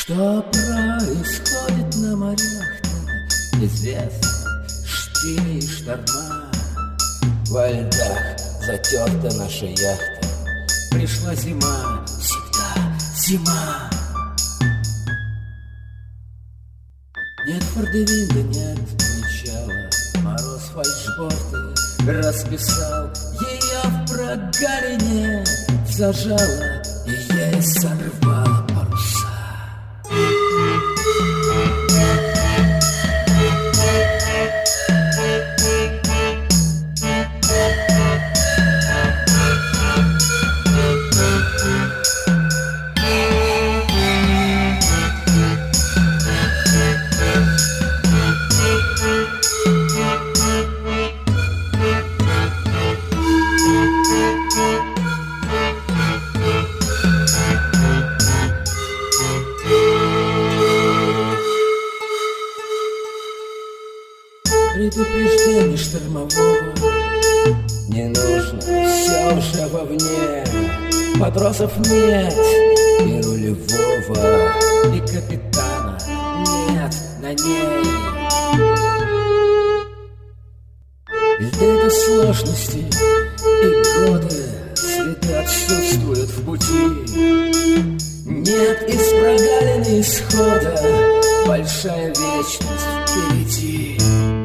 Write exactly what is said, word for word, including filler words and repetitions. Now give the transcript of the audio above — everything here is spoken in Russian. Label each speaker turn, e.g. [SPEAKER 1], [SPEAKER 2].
[SPEAKER 1] Что происходит на морях-то, неизвестно. Штили и шторма, во льдах затерта наша яхта. Пришла зима, всегда зима. Нет фордевинда, нет причала. Мороз фальшборты расписал. Ее в прогалине зажала, и ей сорвала паруса. Предупреждение штормового не нужно, все уже вовне. Матросов нет, и рулевого, и капитана нет на ней. Льды сложности и годы, следы отсутствуют в пути. Нет из прогалины исхода, большая вечность впереди.